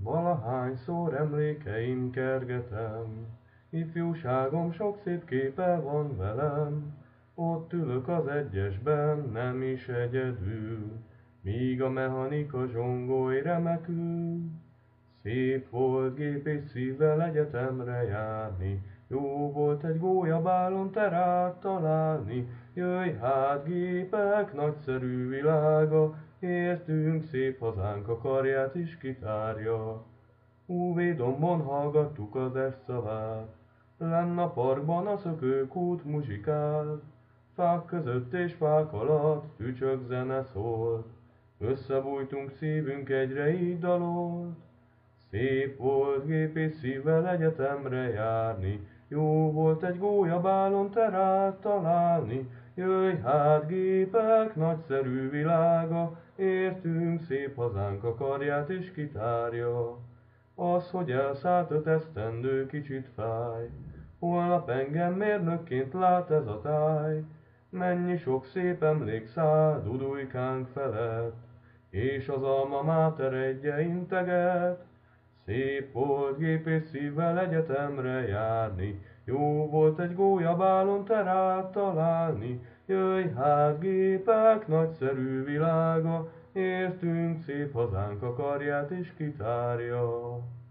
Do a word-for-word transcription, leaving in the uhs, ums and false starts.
Valahányszor emlékeim kergetem, ifjúságom sok szép képe van velem, ott ülök az egyesben, nem is egyedül, míg a mechanika zsongoly remekül. Szép volt gépész szívvel egyetemre járni, jó volt egy gólyabálon terát találni. Jöjj hát gépek, nagyszerű világa, értünk szép hazánk a karját is kitárja. ú vé dombon hallgattuk az es szavát, lenn a parkban a szökőkút muzsikált, fák között és fák alatt tücsök zene szólt, összebújtunk szívünk egyre így dalolt. Szép volt gépész szívvel egyetemre járni, jó volt egy gólyabálon terát találni. Jöjj hát gépek, nagyszerű világa, értünk szép hazánk a karját is kitárja. Az, hogy elszállt öt esztendő, kicsit fáj, holnap engem mérnökként lát ez a táj. Mennyi sok szép emlék száll dudulykánk felett, és az alma máter egye integet. Szép volt gépész szívvel egyetemre járni, jó volt egy gólyabálon terát találni. Jöjj hát gépek, nagyszerű világa, értünk szép hazánk a karját is kitárja.